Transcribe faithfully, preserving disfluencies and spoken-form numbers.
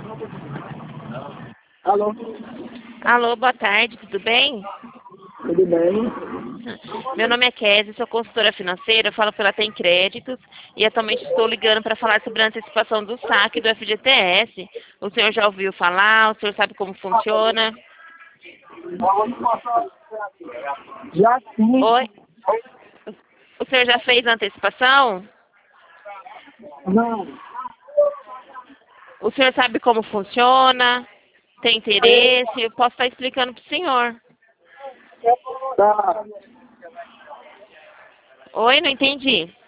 Alô? Alô, boa tarde, tudo bem? Tudo bem? Meu nome é Kézia, sou consultora financeira, eu falo pela Tem Créditos e atualmente estou ligando para falar sobre a antecipação do saque do F G T S. O senhor já ouviu falar? O senhor sabe como funciona? Já sim. Oi? O senhor já fez a antecipação? Não. O senhor sabe como funciona? Tem interesse? Eu posso estar explicando para o senhor. Tá. Oi, não entendi.